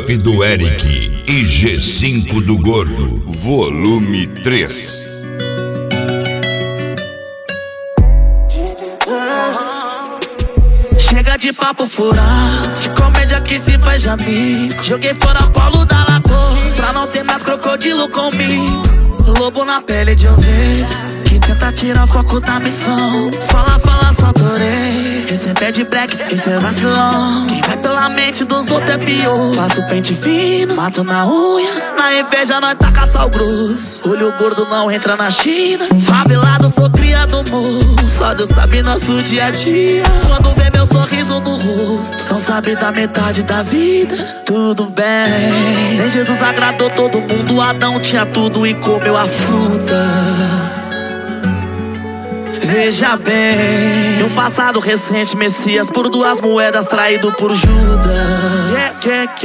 Up do Eric e G5 do Gordo, volume 3. Chega de papo furado, de comédia que se faz de amigo. Joguei fora Paulo da Lagoa, pra não ter mais crocodilo comigo. Lobo na pele de ovelha, que tenta tirar foco da missão. Fala, só adorei. Esse é bad black, esse é vacilão. Quem vai pela mente dos outros é pior. Passo o pente fino, mato na unha. Na inveja nós taca sal grosso. Olho gordo não entra na China. Favelado, sou criado morro. Só Deus sabe nosso dia a dia. Quando vê meu sorriso no rosto, não sabe da metade da vida. Tudo bem, nem Jesus agradou todo mundo. Adão tinha tudo e comeu a fruta. Veja bem, um passado recente, Messias por 2 moedas, traído por Judas.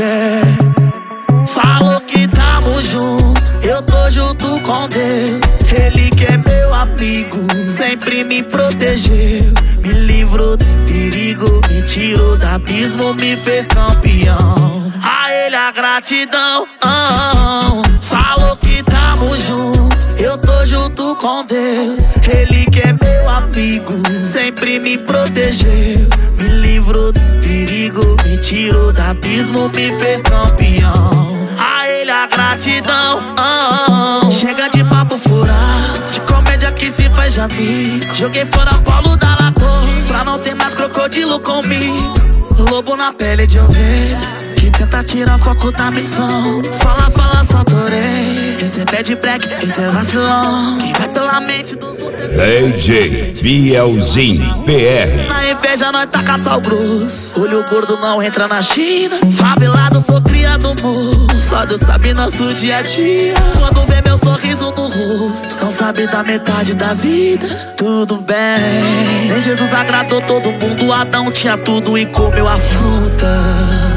Falou que tamo junto, eu tô junto com Deus. Ele que é meu amigo, sempre me protegeu. Me livrou do perigo, me tirou do abismo, me fez campeão. A ele a gratidão. Falou que tamo junto, eu tô junto com Deus. Ele que é meu amigo, sempre me protegeu. Me livrou do perigo, me tirou do abismo, me fez campeão. A ele a gratidão. Chega de papo furado, de comédia que se faz de amigo. Joguei fora Paulo da Lagoa, pra não ter mais crocodilo comigo. Lobo na pele de ovelha, que tenta tirar foco da missão. Fala, só adorei. Esse é bad black, esse é vacilão. Quem vai pela mente dos outros DJ Bielzinho PR. Na inveja nós taca sal grosso. Olho gordo não entra na China. Favelado, sou criado morro. Só Deus sabe nosso dia a dia. Quando vê meu sorriso no rosto, não sabe da metade da vida. Tudo bem, nem Jesus agradou todo mundo. Adão tinha tudo e comeu a fruta.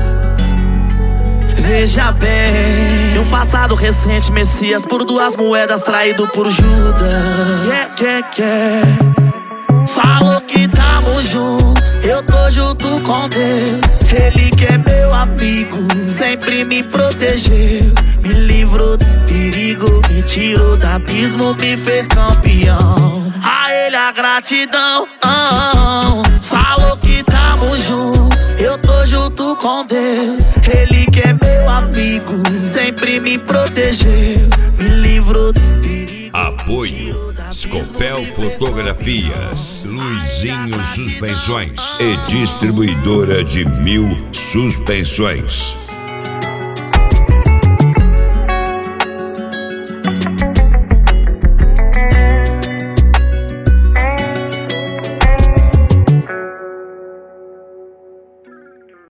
Veja bem, um passado recente, Messias por 2 moedas, traído por Judas. Falou que tamo junto, eu tô junto com Deus. Ele que é meu amigo, sempre me protegeu. Me livrou do perigo, me tirou do abismo, me fez campeão. A ele a gratidão. Falou que tamo junto, eu tô junto com Deus. Ele que é meu amigo, sempre me protegeu. Me livrou do perigo. Apoio Scopel Fotografias, Luizinho Suspensões e distribuidora de 1000 suspensões.